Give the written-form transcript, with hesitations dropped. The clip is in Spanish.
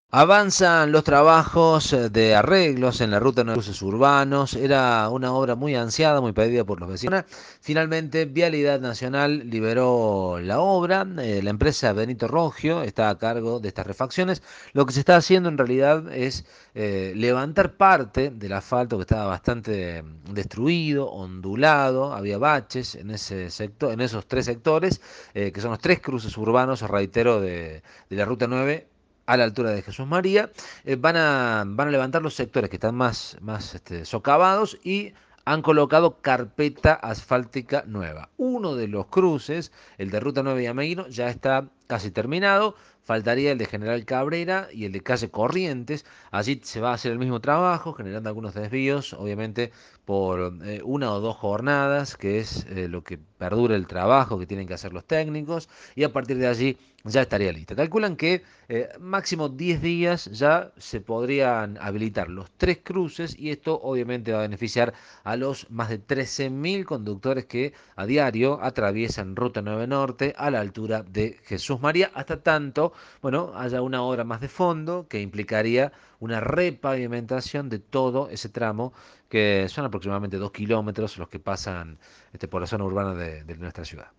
Avanzan los trabajos de arreglos en la ruta 9 cruces urbanos. Era una obra muy ansiada, muy pedida por los vecinos. Finalmente, Vialidad Nacional liberó la obra. La empresa Benito Rogio está a cargo de estas refacciones. Lo que se está haciendo en realidad es levantar parte del asfalto que estaba bastante destruido, ondulado. Había baches en ese sector, en esos tres sectores, que son los tres cruces urbanos, reitero, de la ruta 9 a la altura de Jesús María. Van a levantar los sectores que están más socavados y han colocado carpeta asfáltica nueva. Uno de los cruces, el de Ruta 9 y Ameguino, ya está casi terminado. Faltaría el de General Cabrera y el de Calle Corrientes. Allí se va a hacer el mismo trabajo, generando algunos desvíos, obviamente por una o dos jornadas, que es lo que perdura el trabajo que tienen que hacer los técnicos, y a partir de allí ya estaría lista. Calculan que máximo 10 días ya se podrían habilitar los tres cruces y esto obviamente va a beneficiar a los más de 13.000 conductores que a diario atraviesan Ruta 9 Norte a la altura de Jesús María, hasta tanto, bueno, haya una obra más de fondo que implicaría una repavimentación de todo ese tramo, que son aproximadamente 2 kilómetros los que pasan por la zona urbana de nuestra ciudad.